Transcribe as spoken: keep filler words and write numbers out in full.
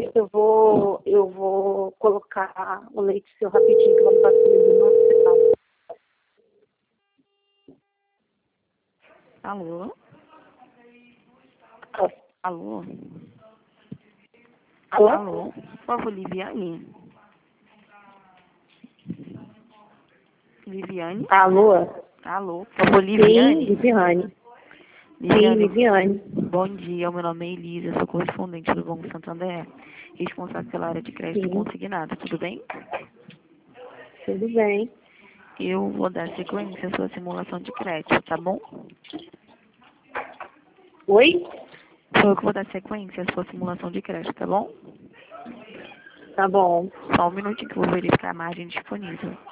eu vou, eu vou colocar o leite seu rapidinho, que vamos fazer no hospital. Alô? Alô? Alô? Alô? Alô? Por favor, Liviane? Liviane? Alô? Alô? Por favor, Sim, Liviane? Liviane. Sim, Liviane, Liviane. bom dia. Meu nome é Elisa, sou correspondente do Banco Santander, responsável pela área de crédito Sim, consignado. Tudo bem? tudo bem. Eu vou dar sequência à sua simulação de crédito, tá bom? Oi? Sou eu que vou dar sequência à sua simulação de crédito, tá bom? Tá bom. Só um minutinho que eu vou verificar a margem disponível.